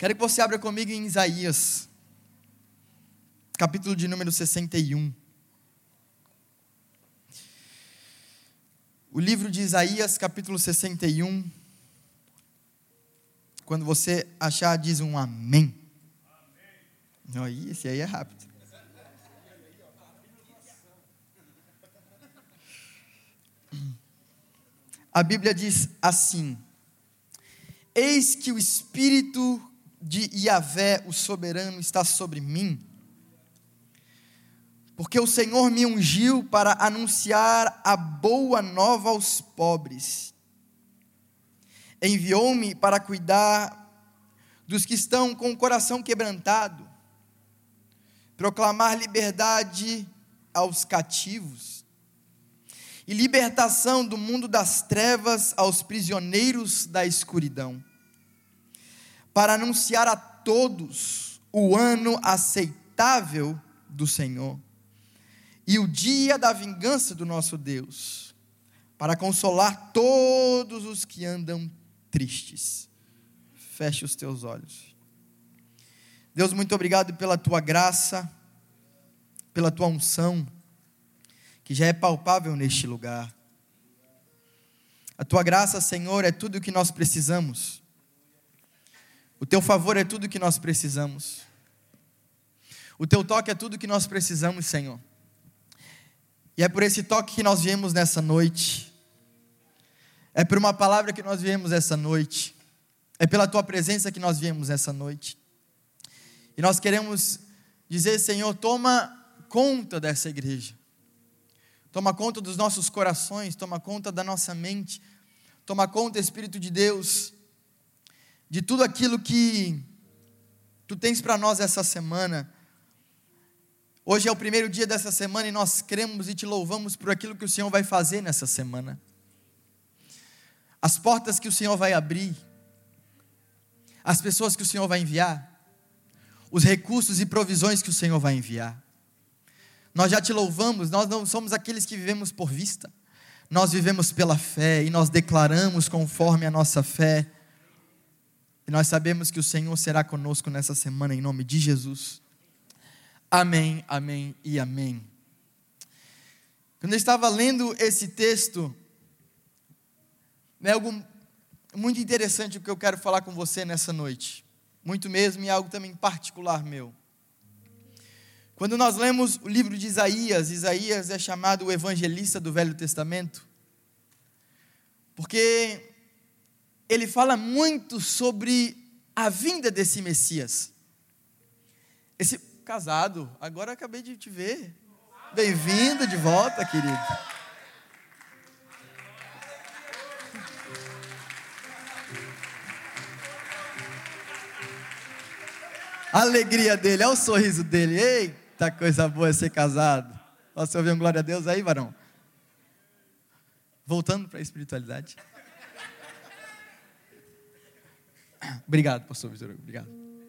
Quero que você abra comigo em Isaías, capítulo de número 61. O livro de Isaías, capítulo 61. Quando você achar, diz um amém. Amém. Esse aí é rápido. A Bíblia diz assim: eis que o Espírito de Yahvé, o soberano, está sobre mim, porque o Senhor me ungiu para anunciar a boa nova aos pobres, enviou-me para cuidar dos que estão com o coração quebrantado, proclamar liberdade aos cativos, e libertação do mundo das trevas aos prisioneiros da escuridão, para anunciar a todos o ano aceitável do Senhor, e o dia da vingança do nosso Deus, para consolar todos os que andam tristes. Feche os teus olhos. Deus, muito obrigado pela tua graça, pela tua unção, que já é palpável neste lugar. A tua graça, Senhor, é tudo o que nós precisamos. O teu favor é tudo o que nós precisamos. O teu toque é tudo o que nós precisamos, Senhor. E é por esse toque que nós viemos nessa noite. É por uma palavra que nós viemos essa noite. É pela tua presença que nós viemos essa noite. E nós queremos dizer, Senhor, toma conta dessa igreja. Toma conta dos nossos corações, toma conta da nossa mente. Toma conta, Espírito de Deus, de tudo aquilo que tu tens para nós essa semana. Hoje é o primeiro dia dessa semana e nós cremos e te louvamos por aquilo que o Senhor vai fazer nessa semana. As portas que o Senhor vai abrir, as pessoas que o Senhor vai enviar, os recursos e provisões que o Senhor vai enviar. Nós já te louvamos, nós não somos aqueles que vivemos por vista, nós vivemos pela fé e nós declaramos conforme a nossa fé. E nós sabemos que o Senhor será conosco nessa semana, em nome de Jesus. Amém, amém e amém. Quando eu estava lendo esse texto, é algo muito interessante o que eu quero falar com você nessa noite. Muito mesmo, e algo também particular meu. Quando nós lemos o livro de Isaías, Isaías é chamado o evangelista do Velho Testamento, porque ele fala muito sobre a vinda desse Messias. Esse casado, agora acabei de te ver. Bem-vindo de volta, querido. A alegria dele, olha o sorriso dele. Eita, coisa boa é ser casado. Você ouviu um glória a Deus aí, varão? Voltando para a espiritualidade. Obrigado, pastor Vitor, obrigado.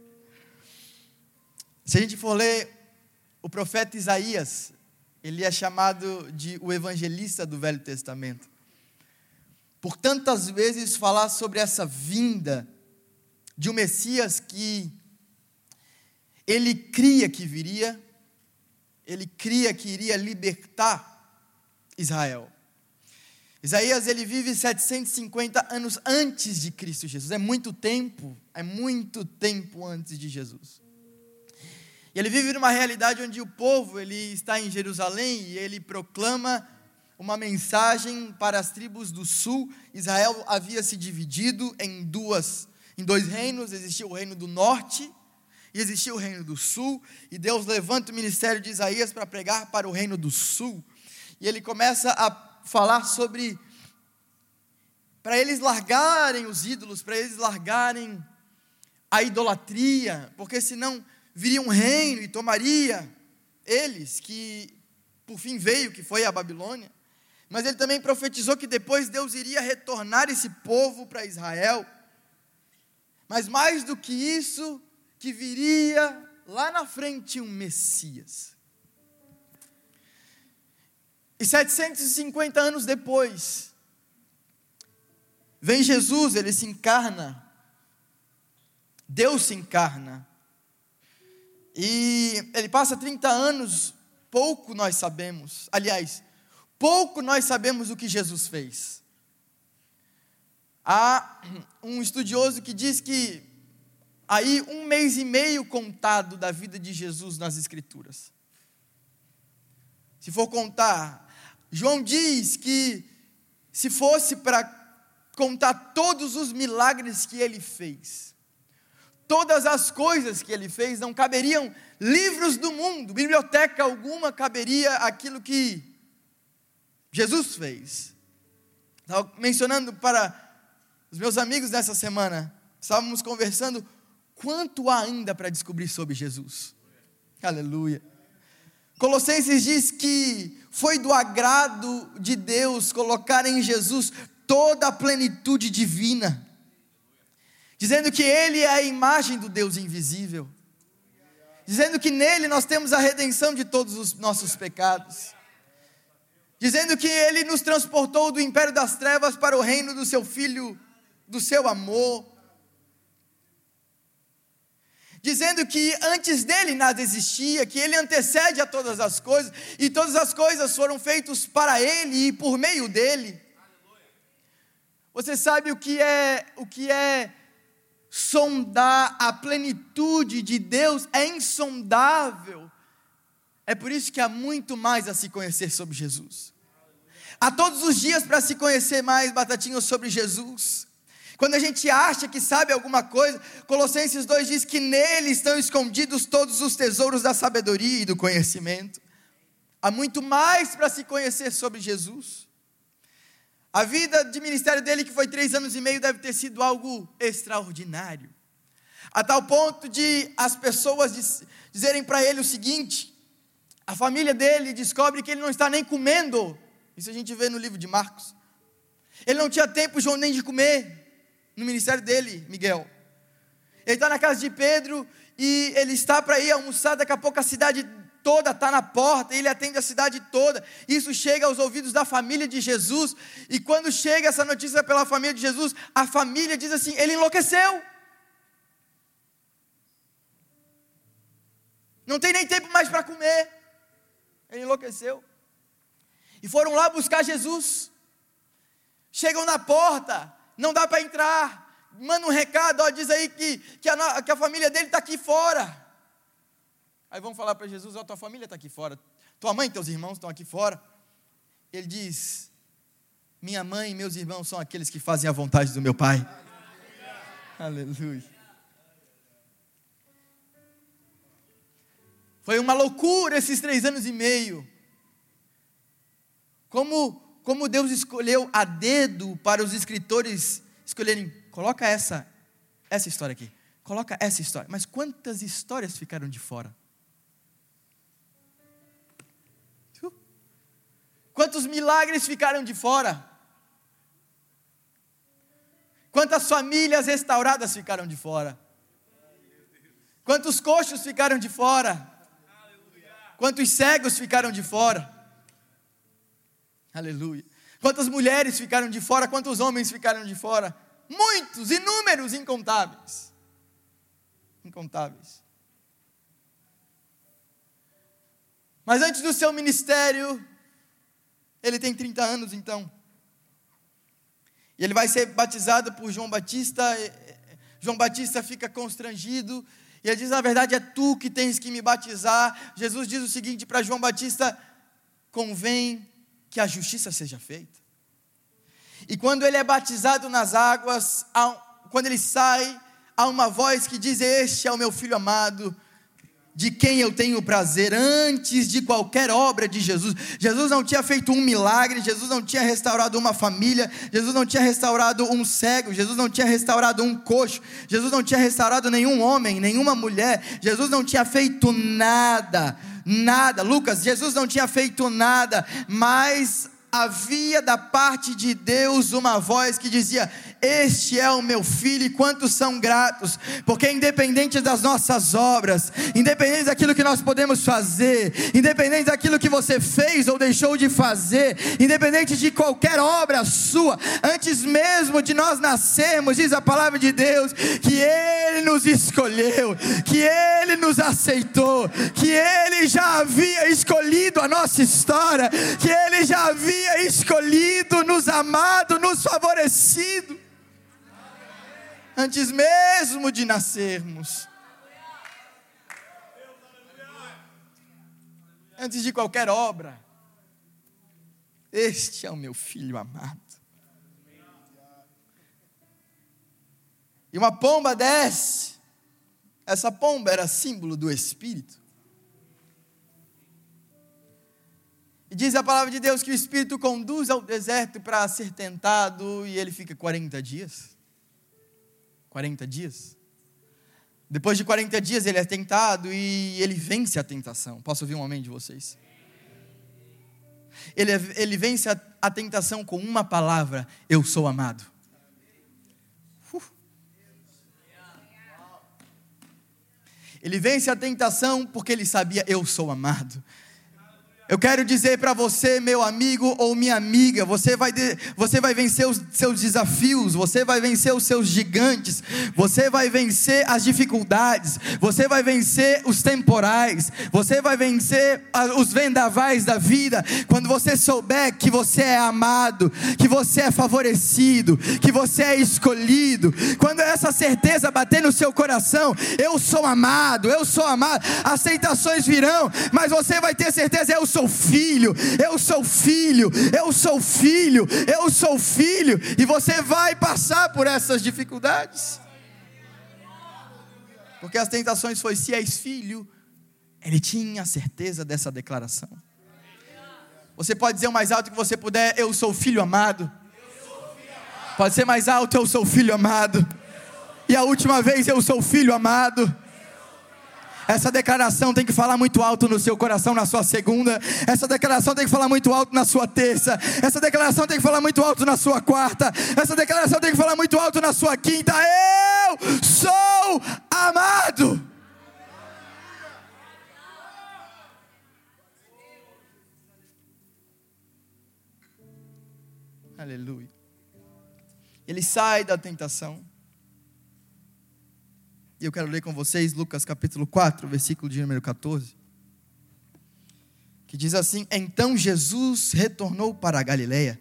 Se a gente for ler o profeta Isaías, ele é chamado de o evangelista do Velho Testamento. Por tantas vezes falar sobre essa vinda de um Messias que ele cria que viria, ele cria que iria libertar Israel. Isaías, ele vive 750 anos antes de Cristo Jesus. É muito tempo antes de Jesus. E ele vive numa realidade onde o povo, ele está em Jerusalém e ele proclama uma mensagem para as tribos do sul. Israel havia se dividido em dois reinos. Existia o reino do norte e existia o reino do sul. E Deus levanta o ministério de Isaías para pregar para o reino do sul. E ele começa a falar sobre, para eles largarem os ídolos, para eles largarem a idolatria, porque senão viria um reino e tomaria eles, que por fim veio, que foi a Babilônia. Mas ele também profetizou que depois Deus iria retornar esse povo para Israel. Mas mais do que isso, que viria lá na frente um Messias. E 750 anos depois, vem Jesus, ele se encarna Deus se encarna. E ele passa 30 anos, pouco nós sabemos. Aliás, pouco nós sabemos o que Jesus fez. Há um estudioso que diz que aí 1 mês e meio contado da vida de Jesus nas Escrituras. Se for contar, João diz que se fosse para contar todos os milagres que ele fez, todas as coisas que ele fez, não caberiam livros do mundo, biblioteca alguma caberia aquilo que Jesus fez. Estava mencionando para os meus amigos nessa semana, estávamos conversando, quanto há ainda para descobrir sobre Jesus? Aleluia. Colossenses diz que foi do agrado de Deus colocar em Jesus toda a plenitude divina, dizendo que Ele é a imagem do Deus invisível, dizendo que nele nós temos a redenção de todos os nossos pecados, dizendo que Ele nos transportou do império das trevas para o reino do seu Filho, do seu amor, dizendo que antes dele nada existia, que ele antecede a todas as coisas, e todas as coisas foram feitas para ele e por meio dele. Você sabe o que é sondar a plenitude de Deus? É insondável. É por isso que há muito mais a se conhecer sobre Jesus. Há todos os dias para se conhecer mais, Batatinha, sobre Jesus. Quando a gente acha que sabe alguma coisa, Colossenses 2 diz que nele estão escondidos todos os tesouros da sabedoria e do conhecimento. Há muito mais para se conhecer sobre Jesus. A vida de ministério dele, que foi 3 anos e meio, deve ter sido algo extraordinário. A tal ponto de as pessoas dizerem para ele o seguinte: a família dele descobre que ele não está nem comendo. Isso a gente vê no livro de Marcos. Ele não tinha tempo, João, nem de comer. No ministério dele, Miguel, ele está na casa de Pedro, e ele está para ir almoçar, daqui a pouco a cidade toda está na porta, ele atende a cidade toda, isso chega aos ouvidos da família de Jesus, e quando chega essa notícia pela família de Jesus, a família diz assim: ele enlouqueceu, não tem nem tempo mais para comer, ele enlouqueceu, e foram lá buscar Jesus, chegam na porta, não dá para entrar, manda um recado, ó, diz aí que a família dele está aqui fora. Aí vão falar para Jesus: ó, tua família está aqui fora, tua mãe e teus irmãos estão aqui fora. Ele diz: minha mãe e meus irmãos são aqueles que fazem a vontade do meu Pai. Aleluia. Foi uma loucura esses 3 anos e meio. Como Deus escolheu a dedo para os escritores escolherem: coloca essa história aqui, coloca essa história. Mas quantas histórias ficaram de fora? Quantos milagres ficaram de fora? Quantas famílias restauradas ficaram de fora? Quantos coxos ficaram de fora? Quantos cegos ficaram de fora? Aleluia. Quantas mulheres ficaram de fora? Quantos homens ficaram de fora? Muitos, inúmeros, incontáveis. Incontáveis. Mas antes do seu ministério, ele tem 30 anos então. E ele vai ser batizado por João Batista. João Batista fica constrangido. E ele diz: na verdade é tu que tens que me batizar. Jesus diz o seguinte para João Batista: convém que a justiça seja feita. E quando ele é batizado nas águas, quando ele sai, há uma voz que diz: este é o meu filho amado, de quem eu tenho prazer. Antes de qualquer obra de Jesus, Jesus não tinha feito um milagre, Jesus não tinha restaurado uma família, Jesus não tinha restaurado um cego, Jesus não tinha restaurado um coxo, Jesus não tinha restaurado nenhum homem, nenhuma mulher, Jesus não tinha feito nada, Lucas, Jesus não tinha feito nada, mas havia da parte de Deus uma voz que dizia: este é o meu filho. E quantos são gratos, porque independente das nossas obras, independente daquilo que nós podemos fazer, independente daquilo que você fez ou deixou de fazer, independente de qualquer obra sua, antes mesmo de nós nascermos, diz a palavra de Deus, que Ele nos escolheu, que Ele nos aceitou, que Ele já havia escolhido a nossa história, que Ele já havia escolhido, nos amado, nos favorecido, antes mesmo de nascermos, antes de qualquer obra. Este é o meu filho amado. E uma pomba desce. Essa pomba era símbolo do Espírito. E diz a palavra de Deus que o Espírito conduz ao deserto para ser tentado, e ele fica 40 dias. 40 dias. Depois de 40 dias ele é tentado e ele vence a tentação. Posso ouvir um amém de vocês? Ele vence a tentação com uma palavra: eu sou amado. Ele vence a tentação porque ele sabia: eu sou amado. Eu quero dizer para você, meu amigo ou minha amiga, você vai vencer os seus desafios, você vai vencer os seus gigantes, você vai vencer as dificuldades, você vai vencer os temporais, você vai vencer os vendavais da vida, quando você souber que você é amado, que você é favorecido, que você é escolhido. Quando essa certeza bater no seu coração: eu sou amado, as tentações virão, mas você vai ter certeza: eu sou filho, eu sou filho, eu sou filho, eu sou filho, e você vai passar por essas dificuldades, porque as tentações foi: se és filho. Ele tinha certeza dessa declaração. Você pode dizer o mais alto que você puder: eu sou filho amado. Pode ser mais alto: eu sou filho amado. E a última vez: eu sou filho amado. Essa declaração tem que falar muito alto no seu coração na sua segunda. Essa declaração tem que falar muito alto na sua terça. Essa declaração tem que falar muito alto na sua quarta. Essa declaração tem que falar muito alto na sua quinta: eu sou amado. Aleluia. Ele sai da tentação. E eu quero ler com vocês Lucas capítulo 4, versículo de número 14. Que diz assim: então Jesus retornou para a Galileia,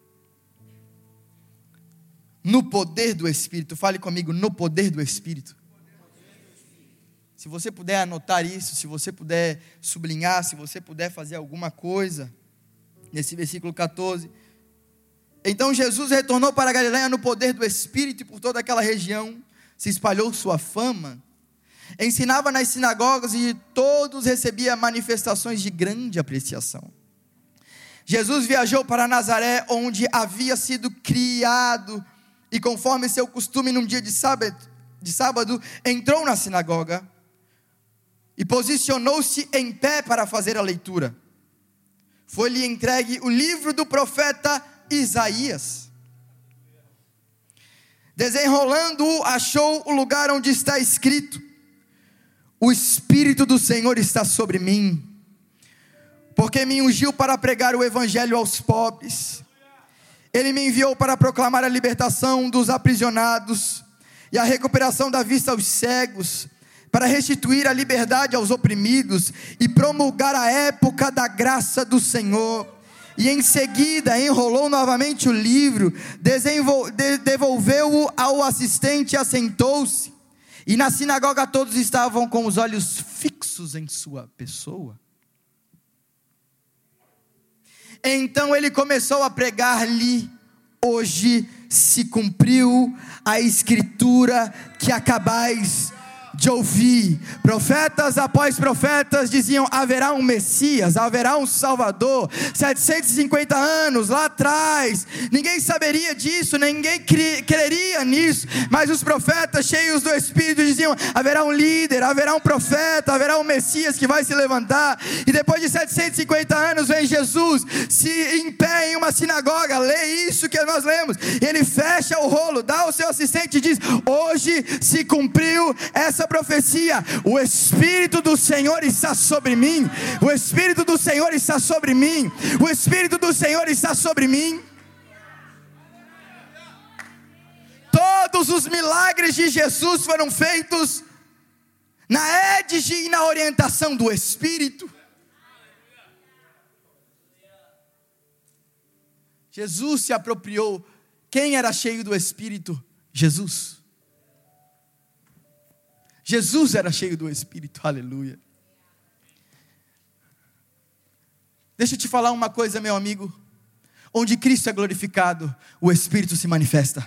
no poder do Espírito. Fale comigo: no poder do Espírito. Se você puder anotar isso, se você puder sublinhar, se você puder fazer alguma coisa nesse versículo 14. Então Jesus retornou para a Galileia no poder do Espírito, e por toda aquela região se espalhou sua fama. Ensinava nas sinagogas e todos recebiam manifestações de grande apreciação. Jesus viajou para Nazaré, onde havia sido criado, e conforme seu costume, num dia de sábado, entrou na sinagoga e posicionou-se em pé para fazer a leitura. Foi-lhe entregue o livro do profeta Isaías. Desenrolando-o, achou o lugar onde está escrito: o Espírito do Senhor está sobre mim, porque me ungiu para pregar o evangelho aos pobres. Ele me enviou para proclamar a libertação dos aprisionados e a recuperação da vista aos cegos, para restituir a liberdade aos oprimidos e promulgar a época da graça do Senhor. E em seguida enrolou novamente o livro, devolveu-o ao assistente e assentou-se. E na sinagoga todos estavam com os olhos fixos em sua pessoa. Então ele começou a pregar-lhe: hoje se cumpriu a escritura que acabais de ouvir. Profetas após profetas diziam: haverá um Messias, haverá um Salvador. 750 anos lá atrás, ninguém saberia disso, ninguém creria nisso, mas os profetas cheios do Espírito diziam: haverá um líder, haverá um profeta, haverá um Messias que vai se levantar. E depois de 750 anos vem Jesus, se em pé em uma sinagoga, lê isso que nós lemos, ele fecha o rolo, dá ao seu assistente e diz: hoje se cumpriu essa profecia. O Espírito do Senhor está sobre mim. O Espírito do Senhor está sobre mim. O Espírito do Senhor está sobre mim. Todos os milagres de Jesus foram feitos na égide e na orientação do Espírito. Jesus se apropriou. Quem era cheio do Espírito? Jesus. Jesus era cheio do Espírito, aleluia. Deixa eu te falar uma coisa, meu amigo. Onde Cristo é glorificado, o Espírito se manifesta.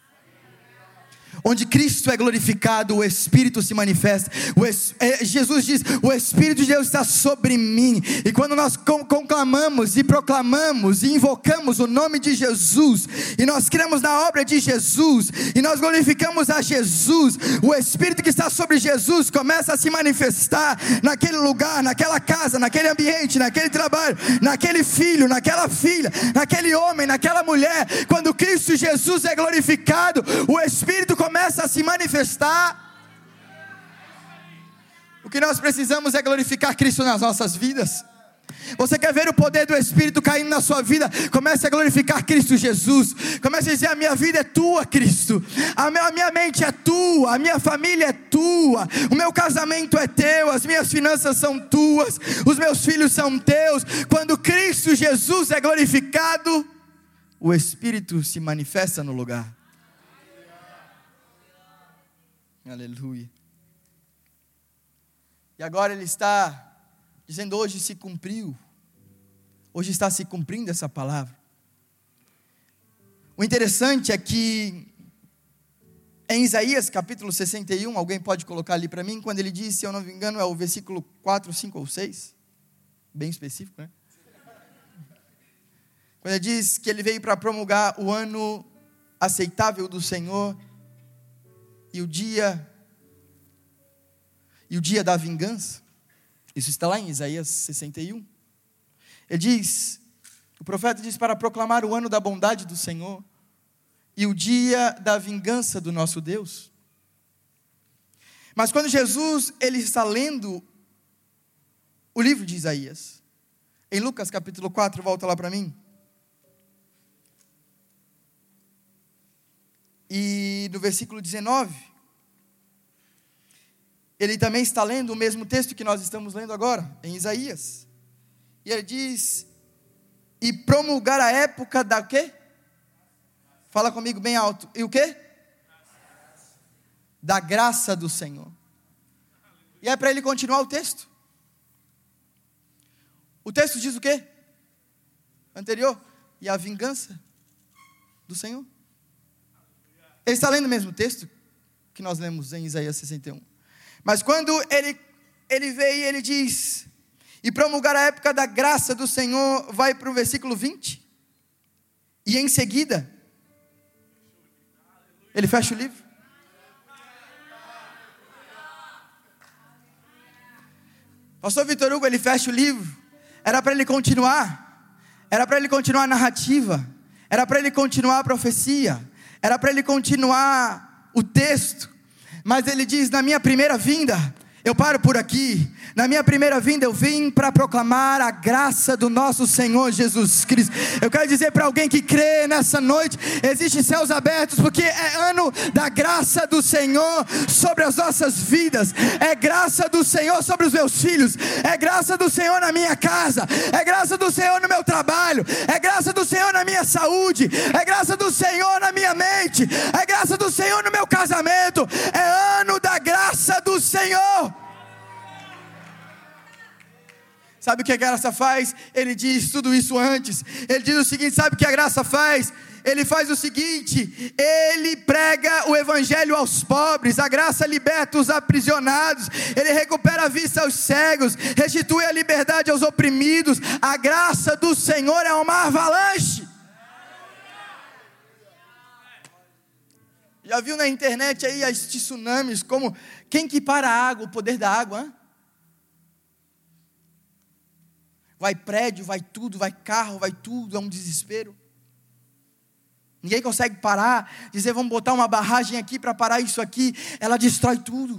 Onde Cristo é glorificado, o Espírito se manifesta. Jesus diz, o Espírito de Deus está sobre mim. E quando nós conclamamos e proclamamos e invocamos o nome de Jesus, e nós cremos na obra de Jesus, e nós glorificamos a Jesus, o Espírito que está sobre Jesus começa a se manifestar naquele lugar, naquela casa, naquele ambiente, naquele trabalho, naquele filho, naquela filha, naquele homem, naquela mulher. Quando Cristo Jesus é glorificado, o Espírito começa a se manifestar. O que nós precisamos é glorificar Cristo nas nossas vidas. Você quer ver o poder do Espírito caindo na sua vida? Comece a glorificar Cristo Jesus. Comece a dizer, a minha vida é tua, Cristo. A minha mente é tua, a minha família é tua, o meu casamento é teu, as minhas finanças são tuas, os meus filhos são teus. Quando Cristo Jesus é glorificado, o Espírito se manifesta no lugar. Aleluia. E agora ele está dizendo, hoje se cumpriu. Hoje está se cumprindo essa palavra. O interessante é que em Isaías capítulo 61, alguém pode colocar ali para mim, quando ele diz, se eu não me engano é o versículo 4, 5 ou 6, bem específico, né? Quando ele diz que ele veio para promulgar o ano aceitável do Senhor, e o dia da vingança. Isso está lá em Isaías 61. Ele diz, o profeta diz, para proclamar o ano da bondade do Senhor e o dia da vingança do nosso Deus. Mas quando Jesus ele está lendo o livro de Isaías, em Lucas capítulo 4, volta lá para mim. E no versículo 19, ele também está lendo o mesmo texto que nós estamos lendo agora, em Isaías. E ele diz, e promulgar a época da quê? Fala comigo bem alto. E o quê? Da graça do Senhor. E é para ele continuar o texto. O texto diz o quê? Anterior. E a vingança do Senhor. Ele está lendo o mesmo texto que nós lemos em Isaías 61. Mas quando ele vê e ele diz, e promulgar a época da graça do Senhor, vai para o versículo 20. E em seguida, ele fecha o livro. Pastor Vitor Hugo, ele fecha o livro. Era para ele continuar. Era para ele continuar a narrativa. Era para ele continuar a profecia. Era para ele continuar o texto, mas ele diz, na minha primeira vinda, eu paro por aqui. Na minha primeira vinda eu vim para proclamar a graça do nosso Senhor Jesus Cristo. Eu quero dizer para alguém que crê nessa noite, existem céus abertos, porque é ano da graça do Senhor sobre as nossas vidas. É graça do Senhor sobre os meus filhos. É graça do Senhor na minha casa. É graça do Senhor no meu trabalho. É graça do Senhor na minha saúde. É graça do Senhor na minha mente. É graça do Senhor no meu casamento. É ano da graça do Senhor. Sabe o que a graça faz? Ele diz tudo isso antes. Ele diz o seguinte, sabe o que a graça faz? Ele faz o seguinte, ele prega o evangelho aos pobres, a graça liberta os aprisionados, ele recupera a vista aos cegos, restitui a liberdade aos oprimidos. A graça do Senhor é uma avalanche. Já viu na internet aí as tsunamis, como, quem que para a água, o poder da água, hein? Vai prédio, vai tudo, vai carro, vai tudo, é um desespero. Ninguém consegue parar, dizer vamos botar uma barragem aqui para parar isso aqui, ela destrói tudo.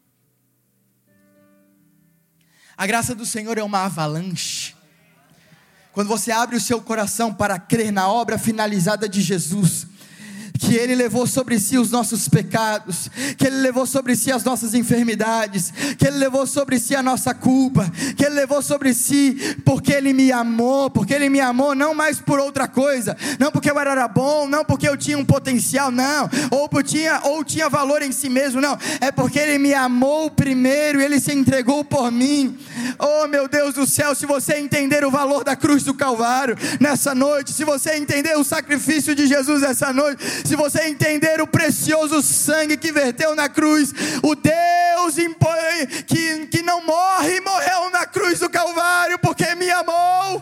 A graça do Senhor é uma avalanche. Quando você abre o seu coração para crer na obra finalizada de Jesus, que Ele levou sobre si os nossos pecados, que Ele levou sobre si as nossas enfermidades, que Ele levou sobre si a nossa culpa, que Ele levou sobre si porque Ele me amou, não mais por outra coisa, não porque eu era bom, não porque eu tinha um potencial, não, ou tinha valor em si mesmo, não, é porque Ele me amou primeiro, Ele se entregou por mim. Oh meu Deus do céu, se você entender o valor da cruz do Calvário nessa noite, se você entender o sacrifício de Jesus essa noite, se você entender o precioso sangue que verteu na cruz, o Deus que não morre, morreu na cruz do Calvário porque me amou.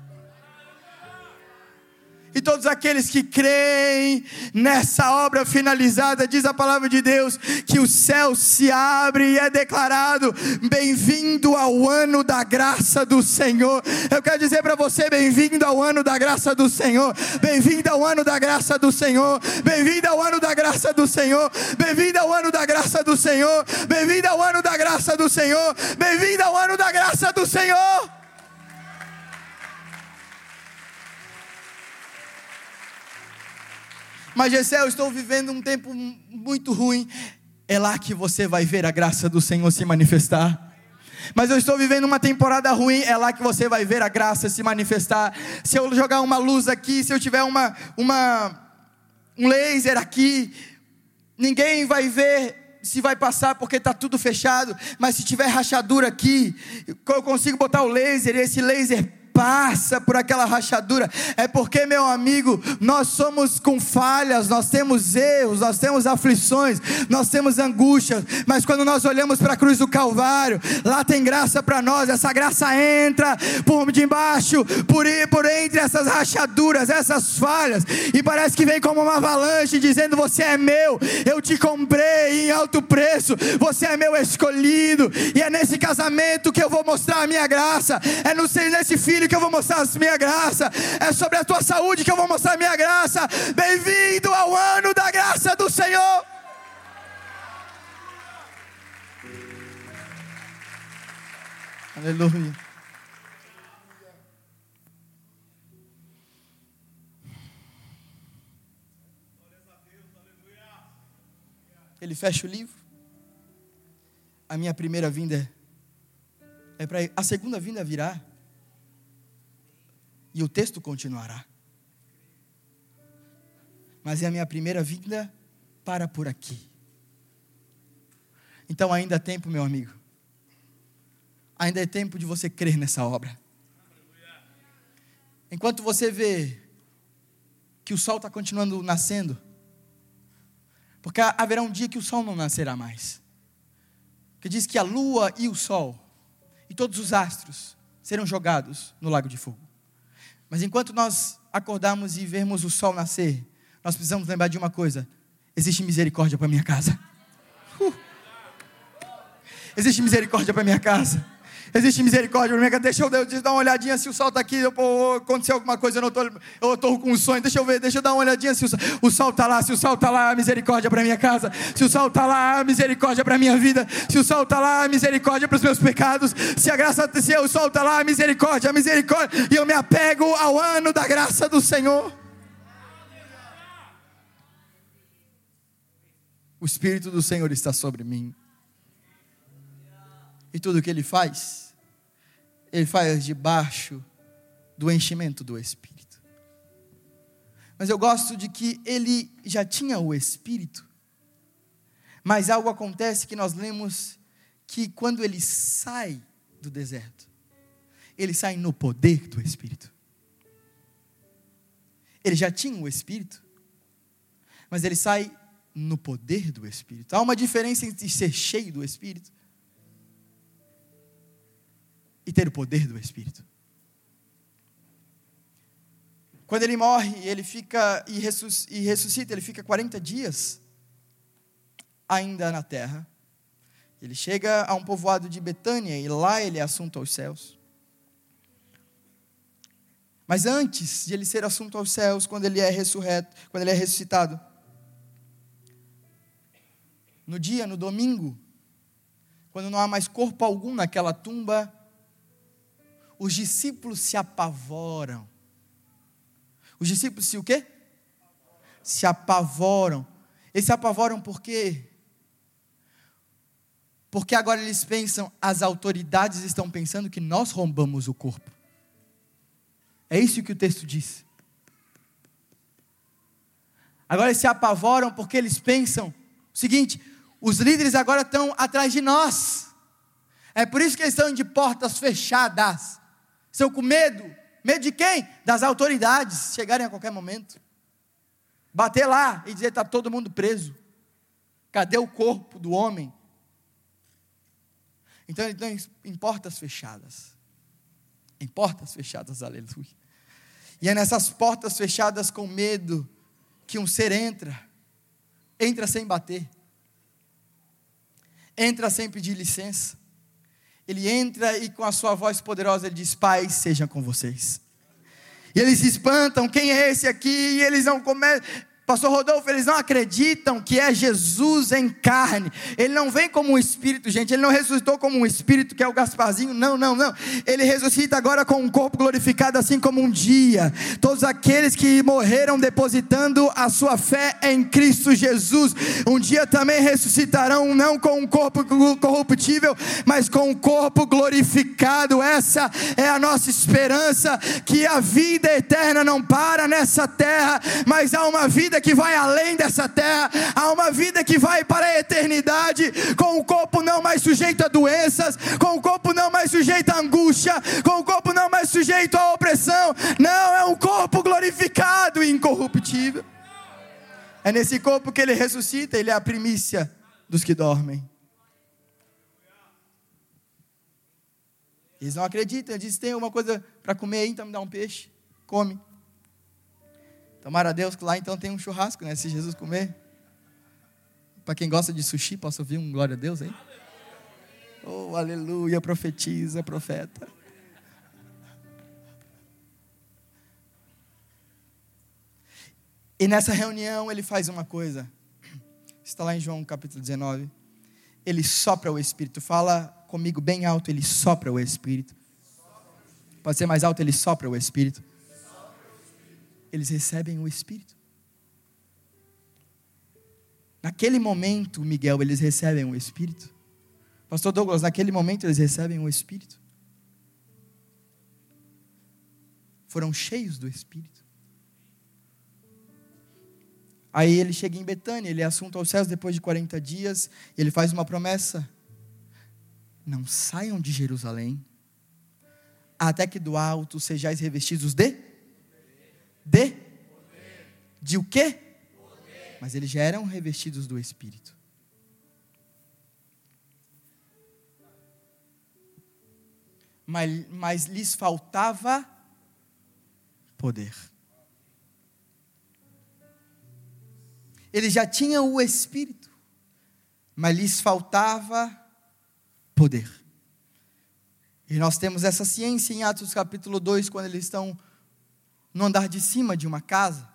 E todos aqueles que creem nessa obra finalizada, diz a palavra de Deus, que o céu se abre e é declarado: bem-vindo ao ano da graça do Senhor. Eu quero dizer para você: bem-vindo ao ano da graça do Senhor, bem-vindo ao ano da graça do Senhor, bem-vindo ao ano da graça do Senhor, bem-vindo ao ano da graça do Senhor, bem-vindo ao ano da graça do Senhor, bem-vindo ao ano da graça do Senhor. Mas Gessé, eu estou vivendo um tempo muito ruim. É lá que você vai ver a graça do Senhor se manifestar. Mas eu estou vivendo uma temporada ruim. É lá que você vai ver a graça se manifestar. Se eu jogar uma luz aqui, se eu tiver um laser aqui, ninguém vai ver se vai passar porque está tudo fechado. Mas se tiver rachadura aqui, eu consigo botar o laser, e esse laser passa por aquela rachadura. É porque, meu amigo, nós somos com falhas, nós temos erros, nós temos aflições, nós temos angústias, mas quando nós olhamos para a cruz do Calvário, lá tem graça para nós. Essa graça entra por debaixo, por entre essas rachaduras, essas falhas, e parece que vem como uma avalanche, dizendo: você é meu, eu te comprei em alto preço, você é meu escolhido, e é nesse casamento que eu vou mostrar a minha graça, é nesse filho que eu vou mostrar a minha graça, é sobre a tua saúde que eu vou mostrar a minha graça. Bem-vindo ao ano da graça do Senhor. Aleluia. Ele fecha o livro. A minha primeira vinda é para a segunda vinda virá. E o texto continuará. Mas a minha primeira vinda para por aqui. Então ainda há tempo, meu amigo. Ainda é tempo de você crer nessa obra. Enquanto você vê que o sol está continuando nascendo, porque haverá um dia que o sol não nascerá mais, que diz que a lua e o sol e todos os astros serão jogados no lago de fogo. Mas enquanto nós acordarmos e vermos o sol nascer, nós precisamos lembrar de uma coisa: existe misericórdia para minha casa. Existe misericórdia para minha casa. Existe misericórdia para minha casa. Deixa eu dar uma olhadinha se o sol está aqui. Aconteceu alguma coisa, eu estou com um sonho. Deixa eu dar uma olhadinha se o sol está lá. Se o sol está lá, misericórdia para minha casa. Se o sol está lá, misericórdia para minha vida. Se o sol está lá, misericórdia para os meus pecados. Se o sol está lá, misericórdia. E eu me apego ao ano da graça do Senhor. O Espírito do Senhor está sobre mim. E tudo o que Ele faz debaixo do enchimento do Espírito. Mas eu gosto de que Ele já tinha o Espírito, mas algo acontece que nós lemos, que quando Ele sai do deserto, Ele sai no poder do Espírito. Ele já tinha o Espírito, mas Ele sai no poder do Espírito. Há uma diferença entre ser cheio do Espírito e ter o poder do Espírito. Quando ele morre, ele fica e ressuscita, ele fica 40 dias ainda na terra. Ele chega a um povoado de Betânia e lá ele é assunto aos céus. Mas antes de ele ser assunto aos céus, quando ele é ressuscitado, no domingo, quando não há mais corpo algum naquela tumba, os discípulos se apavoram. Os discípulos se o quê? se apavoram. Eles se apavoram por quê? Porque agora eles pensam, as autoridades estão pensando que nós roubamos o corpo. É isso que o texto diz. Agora eles se apavoram porque eles pensam o seguinte: os líderes agora estão atrás de nós. É por isso que eles estão de portas fechadas. Estão com medo. Medo de quem? Das autoridades chegarem a qualquer momento. Bater lá e dizer: está todo mundo preso. Cadê o corpo do homem? Então eles estão em portas fechadas. Em portas fechadas, aleluia. E é nessas portas fechadas com medo que um ser entra sem bater, entra sem pedir licença. Ele entra e com a sua voz poderosa ele diz: paz seja com vocês. E eles se espantam: quem é esse aqui? E eles não começam. Pastor Rodolfo, eles não acreditam que é Jesus em carne. Ele não vem como um espírito, gente. Ele não ressuscitou como um espírito, que é o Gasparzinho. Não. Ele ressuscita agora com um corpo glorificado, assim como um dia. Todos aqueles que morreram depositando a sua fé em Cristo Jesus, um dia também ressuscitarão, não com um corpo corruptível, mas com um corpo glorificado. Essa é a nossa esperança, que a vida eterna não para nessa terra, mas há uma vida que vai além dessa terra, há uma vida que vai para a eternidade, com o corpo não mais sujeito a doenças, com o corpo não mais sujeito a angústia, com o corpo não mais sujeito à opressão. Não, é um corpo glorificado e incorruptível. É nesse corpo que ele ressuscita. Ele é a primícia dos que dormem. Eles não acreditam. Eles dizem: tem alguma coisa para comer aí, então me dá um peixe. Come. Tomara a Deus que lá então tem um churrasco, né? Se Jesus comer. Para quem gosta de sushi, posso ouvir um glória a Deus aí? Oh, aleluia, profetiza, profeta. E nessa reunião ele faz uma coisa. Está lá em João capítulo 19. Ele sopra o Espírito. Fala comigo bem alto: ele sopra o Espírito. Pode ser mais alto: ele sopra o Espírito. Eles recebem o Espírito. Naquele momento, Miguel, eles recebem o Espírito. Pastor Douglas, naquele momento eles recebem o Espírito. Foram cheios do Espírito. Aí ele chega em Betânia, ele é assunto aos céus depois de 40 dias, e ele faz uma promessa: não saiam de Jerusalém, até que do alto sejais revestidos de o quê? Poder. Mas eles já eram revestidos do Espírito. Mas lhes faltava poder. Eles já tinham o Espírito, mas lhes faltava poder. E nós temos essa ciência em Atos capítulo 2, quando eles estão no andar de cima de uma casa.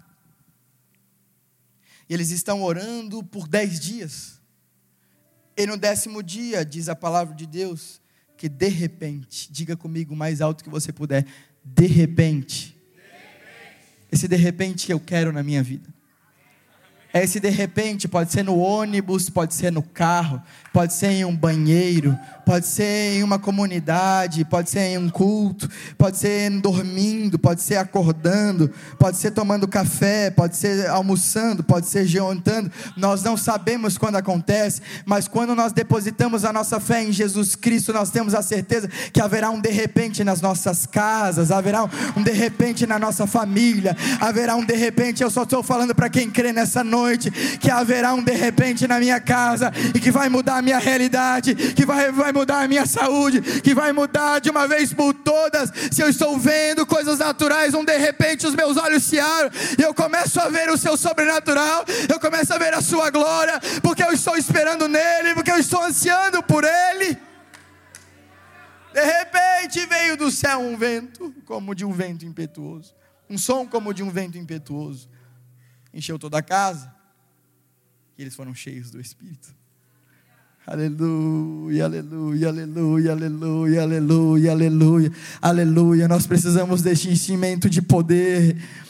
E eles estão orando por 10 dias. E no 10º dia, diz a palavra de Deus, que de repente, diga comigo o mais alto que você puder: de repente. Esse de repente que eu quero na minha vida. Esse de repente pode ser no ônibus, pode ser no carro, pode ser em um banheiro, pode ser em uma comunidade, pode ser em um culto, pode ser dormindo, pode ser acordando, pode ser tomando café, pode ser almoçando, pode ser jantando. Nós não sabemos quando acontece, mas quando nós depositamos a nossa fé em Jesus Cristo, nós temos a certeza que haverá um de repente nas nossas casas, haverá um de repente na nossa família, haverá um de repente. Eu só estou falando para quem crê nessa noite, que haverá um de repente na minha casa, e que vai mudar a minha realidade, que vai mudar a minha saúde, que vai mudar de uma vez por todas. Se eu estou vendo coisas naturais, um de repente os meus olhos se abrem, e eu começo a ver o seu sobrenatural, eu começo a ver a sua glória, porque eu estou esperando nele, porque eu estou ansiando por ele. De repente veio do céu um vento, como de um vento impetuoso, um som como de um vento impetuoso, encheu toda a casa, e eles foram cheios do Espírito. Aleluia, aleluia, aleluia, aleluia, aleluia, aleluia, aleluia. Nós precisamos deste enchimento de poder.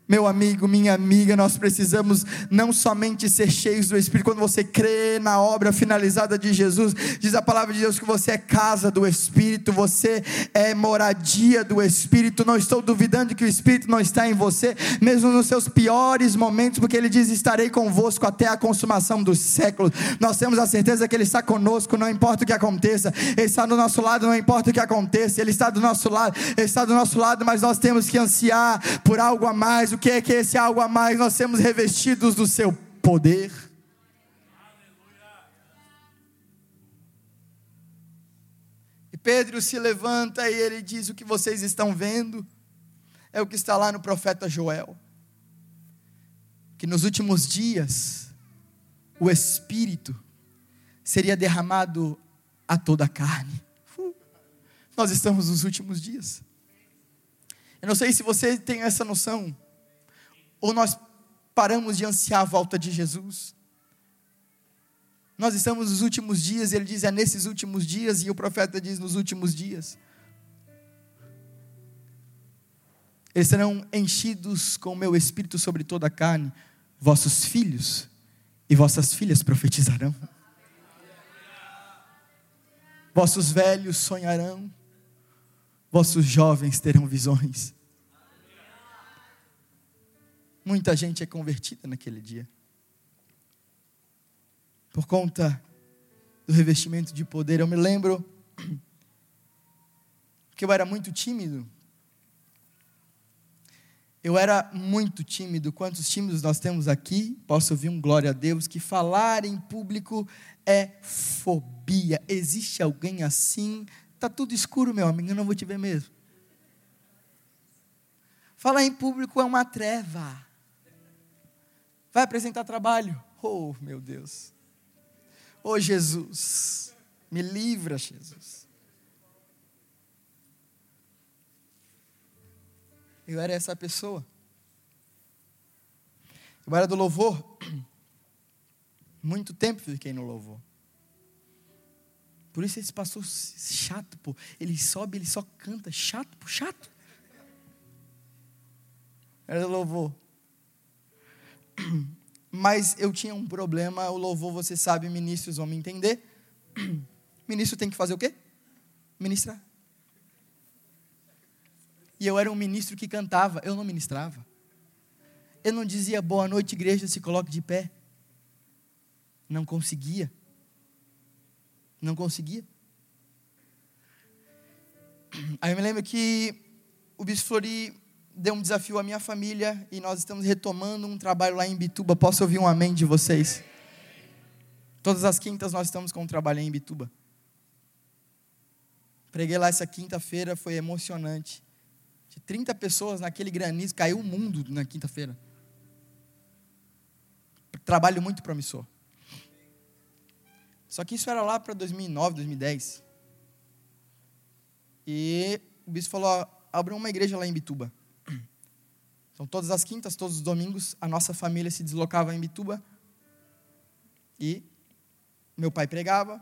Meu amigo, minha amiga, nós precisamos não somente ser cheios do Espírito. Quando você crê na obra finalizada de Jesus, diz a palavra de Deus que você é casa do Espírito, você é moradia do Espírito. Não estou duvidando de que o Espírito não está em você, mesmo nos seus piores momentos, porque Ele diz: estarei convosco até a consumação dos séculos. Nós temos a certeza que Ele está conosco, não importa o que aconteça. Ele está do nosso lado, não importa o que aconteça. Ele está do nosso lado, Ele está do nosso lado, mas nós temos que ansiar por algo a mais. O que é que esse algo a mais? Nós sermos revestidos do seu poder. E Pedro se levanta e ele diz: o que vocês estão vendo é o que está lá no profeta Joel, que nos últimos dias o Espírito seria derramado a toda a carne. Nós estamos nos últimos dias. Eu não sei se você tem essa noção, ou nós paramos de ansiar a volta de Jesus. Nós estamos nos últimos dias, ele diz: é nesses últimos dias, e o profeta diz: nos últimos dias eles serão enchidos com o meu Espírito sobre toda a carne. Vossos filhos e vossas filhas profetizarão, vossos velhos sonharão, vossos jovens terão visões. Muita gente é convertida naquele dia, por conta do revestimento de poder. Eu me lembro que eu era muito tímido. Quantos tímidos nós temos aqui? Posso ouvir um glória a Deus? Que falar em público é fobia. Existe alguém assim? Está tudo escuro, meu amigo, eu não vou te ver mesmo. Falar em público é uma treva. Vai apresentar trabalho? Oh, meu Deus. Oh, Jesus. Me livra, Jesus. Eu era essa pessoa. Eu era do louvor. Muito tempo fiquei no louvor. Por isso esse pastor chato, pô. Ele sobe, ele só canta. Chato, pô, chato. Era do louvor. Mas eu tinha um problema. O louvor, você sabe, ministros vão me entender. Ministro tem que fazer o quê? Ministrar. E eu era um ministro que cantava, eu não ministrava. Eu não dizia: boa noite, igreja, se coloque de pé. Não conseguia. Aí eu me lembro que o Bispo Flori deu um desafio à minha família, e nós estamos retomando um trabalho lá em Imbituba. Posso ouvir um amém de vocês? Todas as quintas nós estamos com um trabalho em Imbituba. Preguei lá essa quinta-feira, foi emocionante. De 30 pessoas naquele granizo, caiu o mundo na quinta-feira. Trabalho muito promissor. Só que isso era lá para 2009, 2010. E o bispo falou: abriu uma igreja lá em Imbituba. Então todas as quintas, todos os domingos, a nossa família se deslocava em Imbituba. E meu pai pregava.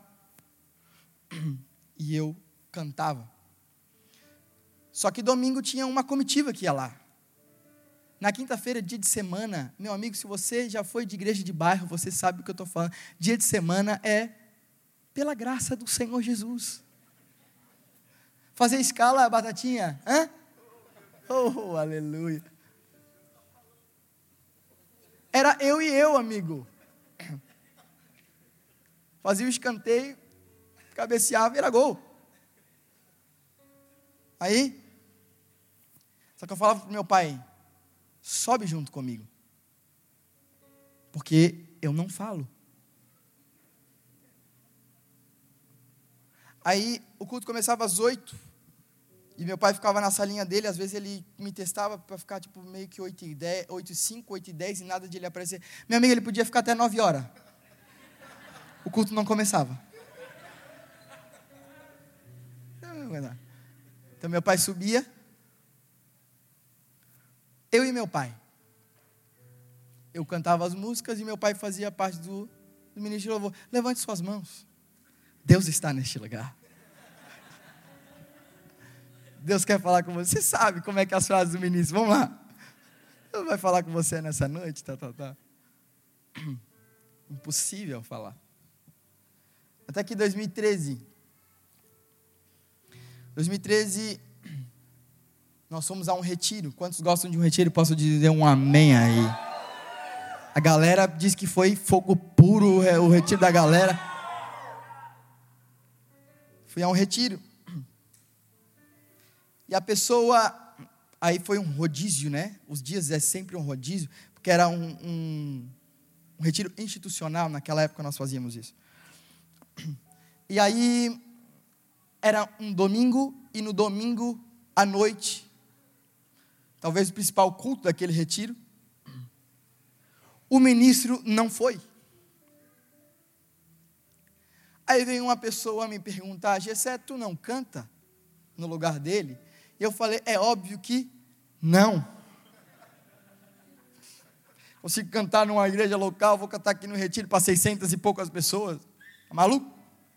E eu cantava. Só que domingo tinha uma comitiva que ia lá. Na quinta-feira, dia de semana, meu amigo, se você já foi de igreja de bairro, você sabe o que eu estou falando. Dia de semana é pela graça do Senhor Jesus. Fazer escala, batatinha? Hã? Oh, aleluia. Era eu e eu, amigo. Fazia o escanteio, cabeceava e era gol. Aí, só que eu falava para o meu pai: sobe junto comigo, porque eu não falo. Aí o culto começava às 8, e meu pai ficava na salinha dele. Às vezes ele me testava para ficar tipo meio que 8h10, 8h05, 8h10, e nada de ele aparecer. Meu amigo, ele podia ficar até 9 horas. O culto não começava. Então meu pai subia, eu e meu pai. Eu cantava as músicas e meu pai fazia parte do ministro de louvor. Levante suas mãos. Deus está neste lugar. Deus quer falar com você. Você sabe como é que é as frases do ministro. Vamos lá. Não vai falar com você nessa noite, tá. Impossível falar. Até que 2013, nós fomos a um retiro. Quantos gostam de um retiro? Posso dizer um amém aí? A galera diz que foi fogo puro o retiro da galera. Fui a um retiro. E a pessoa... Aí foi um rodízio, né? Os dias é sempre um rodízio, porque era um retiro institucional. Naquela época nós fazíamos isso. E aí, era um domingo, e no domingo à noite, talvez o principal culto daquele retiro, o ministro não foi. Aí veio uma pessoa me perguntar: Gessé, tu não canta no lugar dele? E eu falei: é óbvio que não. Consigo cantar numa igreja local, vou cantar aqui no retiro para 600 e poucas pessoas. Tá maluco?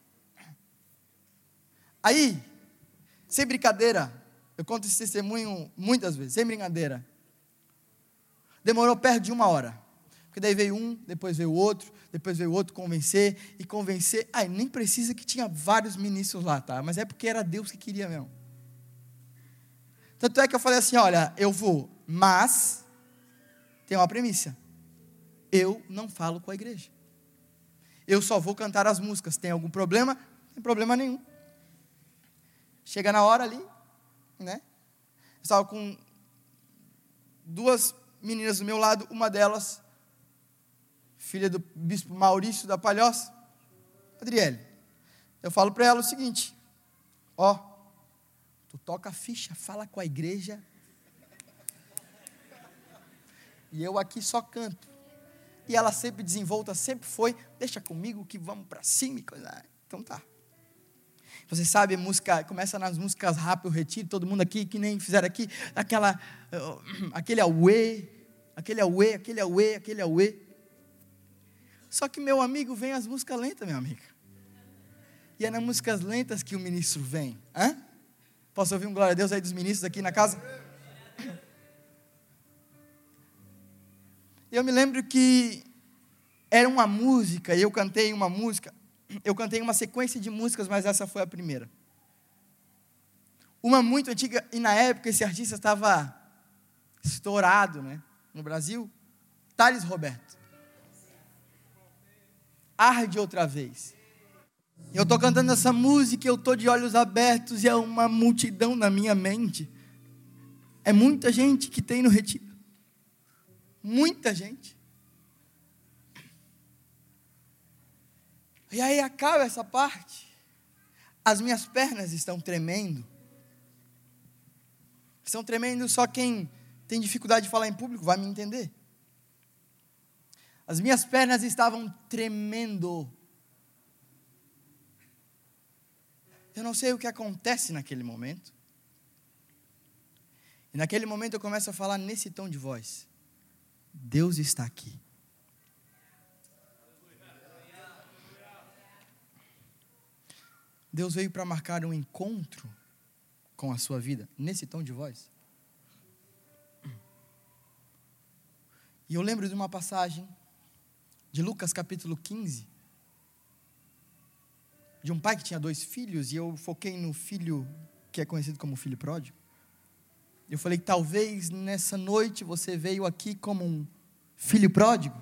Aí, sem brincadeira, eu conto esse testemunho muitas vezes, sem brincadeira. Demorou perto de 1 hora. Porque daí veio um, depois veio outro, convencer. Aí nem precisa que tinha vários ministros lá, tá? Mas é porque era Deus que queria mesmo. Tanto é que eu falei assim: olha, eu vou, mas tem uma premissa. Eu não falo com a igreja. Eu só vou cantar as músicas. Tem algum problema? Não tem problema nenhum. Chega na hora ali, né? Eu estava com 2 meninas do meu lado, uma delas, filha do bispo Maurício da Palhoça, Adriele. Eu falo para ela o seguinte: ó, tu toca a ficha, fala com a igreja, e eu aqui só canto. E ela sempre desenvolta, sempre foi: deixa comigo que vamos para cima e coisa. Então tá. Você sabe, música, começa nas músicas rápido, retiro, todo mundo aqui, que nem fizeram aqui, aquele auê. Só que, meu amigo, vem as músicas lentas, minha amiga. E é nas músicas lentas que o ministro vem. Hã? Posso ouvir um glória a Deus aí dos ministros aqui na casa? Eu me lembro que era uma música, e eu cantei uma música. Eu cantei uma sequência de músicas, mas essa foi a primeira. Uma muito antiga, e na época esse artista estava estourado, né, no Brasil. Thales Roberto. Arde outra vez. Eu estou cantando essa música, eu estou de olhos abertos, e é uma multidão na minha mente. É muita gente que tem no retiro. Muita gente. E aí acaba essa parte, as minhas pernas estão tremendo. Estão tremendo, só quem tem dificuldade de falar em público vai me entender. As minhas pernas estavam tremendo. Eu não sei o que acontece naquele momento. E naquele momento eu começo a falar nesse tom de voz: Deus está aqui. Deus veio para marcar um encontro com a sua vida, nesse tom de voz. E eu lembro de uma passagem de Lucas capítulo 15, de um pai que tinha 2 filhos, e eu foquei no filho que é conhecido como filho pródigo. Eu falei: talvez nessa noite você veio aqui como um filho pródigo.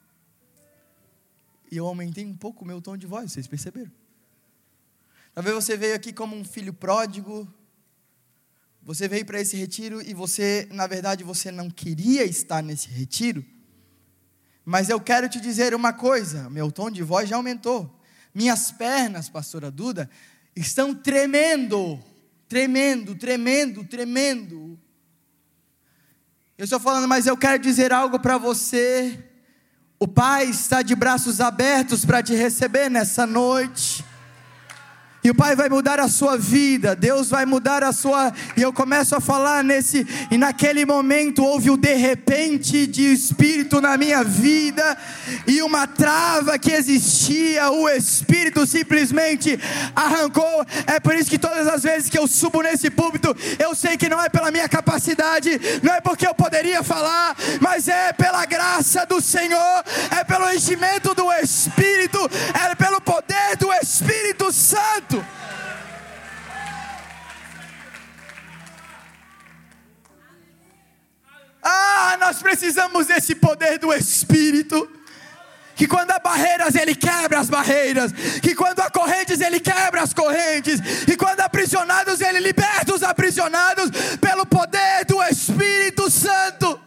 E eu aumentei um pouco o meu tom de voz, vocês perceberam? Talvez você veio aqui como um filho pródigo. Você veio para esse retiro e você, na verdade, você não queria estar nesse retiro. Mas eu quero te dizer uma coisa, meu tom de voz já aumentou. Minhas pernas, pastora Duda, estão tremendo. Eu estou falando, mas eu quero dizer algo para você. O Pai está de braços abertos para te receber nessa noite. E o Pai vai mudar a sua vida, Deus vai mudar a sua... E eu começo a falar e naquele momento houve o de repente de Espírito na minha vida, e uma trava que existia, o Espírito simplesmente arrancou. É por isso que todas as vezes que eu subo nesse púlpito, eu sei que não é pela minha capacidade, não é porque eu poderia falar, mas é pela graça do Senhor, é pelo enchimento do Espírito, é pelo poder do Espírito Santo. Nós precisamos desse poder do Espírito, que quando há barreiras Ele quebra as barreiras, que quando há correntes Ele quebra as correntes, e quando há aprisionados Ele liberta os aprisionados, pelo poder do Espírito Santo.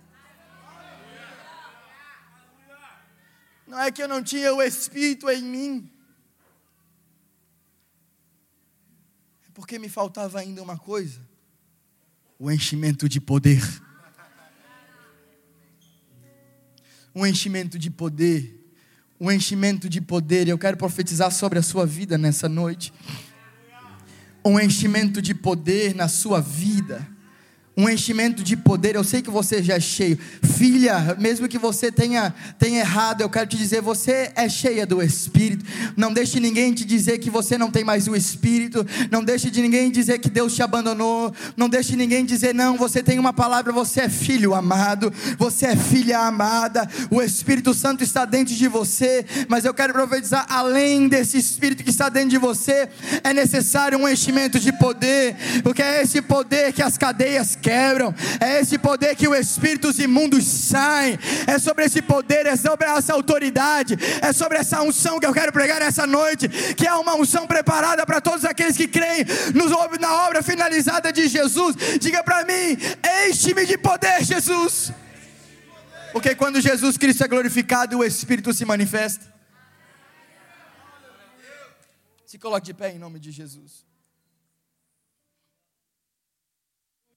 Não é que eu não tinha o Espírito em mim, é porque me faltava ainda uma coisa: o enchimento de poder. Um enchimento de poder, um enchimento de poder. Eu quero profetizar sobre a sua vida nessa noite. Um enchimento de poder na sua vida. Um enchimento de poder. Eu sei que você já é cheio. Filha, mesmo que você tenha errado, eu quero te dizer, você é cheia do Espírito. Não deixe ninguém te dizer que você não tem mais o Espírito. Não deixe de ninguém dizer que Deus te abandonou. Não deixe ninguém dizer, não, você tem uma palavra, você é filho amado, você é filha amada. O Espírito Santo está dentro de você. Mas eu quero profetizar, além desse Espírito que está dentro de você, é necessário um enchimento de poder, porque é esse poder que as cadeias quebram, é esse poder que os espíritos imundos saem, é sobre esse poder, é sobre essa autoridade, é sobre essa unção que eu quero pregar essa noite, que é uma unção preparada para todos aqueles que creem na obra finalizada de Jesus. Diga para mim: enche-me de poder, Jesus, porque quando Jesus Cristo é glorificado, o Espírito se manifesta. Se coloque de pé em nome de Jesus.